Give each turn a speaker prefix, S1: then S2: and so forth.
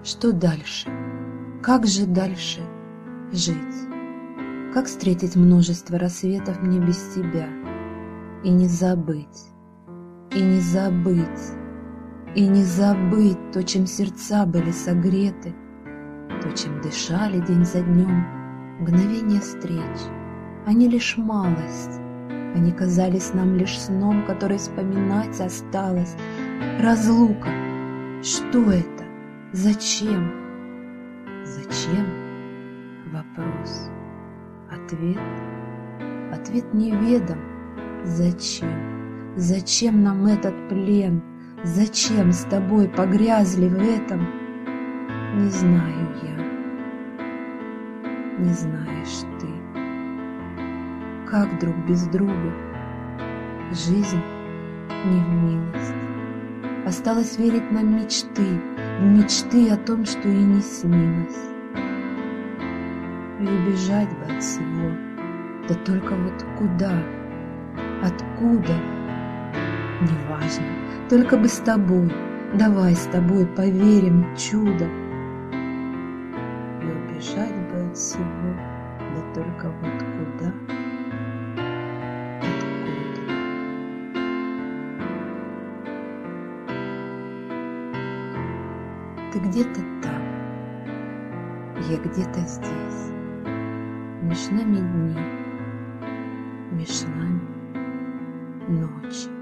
S1: Что дальше? Как же дальше жить? Как встретить множество рассветов мне без тебя? И не забыть, и не забыть, и не забыть то, чем сердца были согреты, то, чем дышали день за днем мгновения встреч. Они лишь малость, они казались нам лишь сном, который вспоминать осталось. Разлука, что это? Зачем? Зачем? Вопрос. Ответ неведом. Зачем? Зачем нам этот плен? Зачем с тобой погрязли в этом? Не знаю я. Не знаешь ты. Как друг без друга? Жизнь не в милость. Осталось верить нам мечты, в мечты о том, что и не снилось. И убежать бы от всего, да только вот куда, откуда, неважно, только бы с тобой, давай с тобой поверим в чудо. И убежать бы от всего, да только вот куда, откуда. Ты где-то там, я где-то здесь. Меж нами дни, меж нами ночи.